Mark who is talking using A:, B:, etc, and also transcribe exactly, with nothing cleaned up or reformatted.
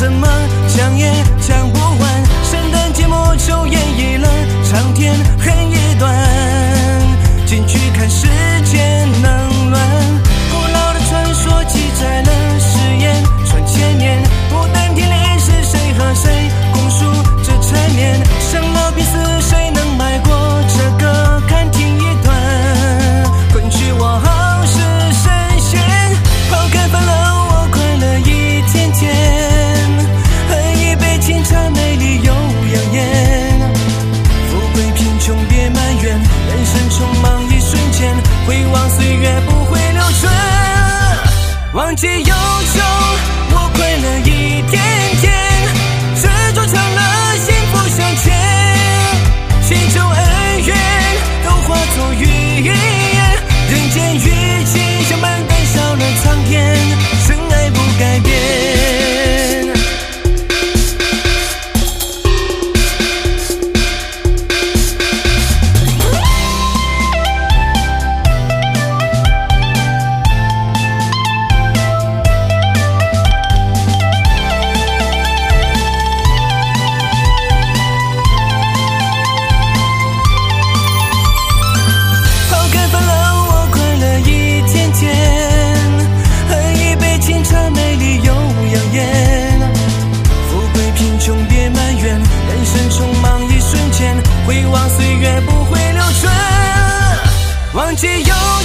A: 怎么讲也讲不完。圣诞节目就演绎了长天黑夜短，进去看世界能乱。古老的传说记载了誓言传千年，不丹天里是谁和谁共述这缠绵，生老病死谁能迈过这个看听一段。滚去我好是神仙，抛开烦恼我快乐一天天，喝一杯清茶美丽又养眼。富贵贫穷别埋怨，人生匆忙一瞬间，回望岁月不会流转。忘记忧愁我快乐一天天，执着成了幸福向前，祈求恩怨都化作语言，人间雨季相伴淡笑了苍天，真爱不改变。回望岁月不会流转，忘记有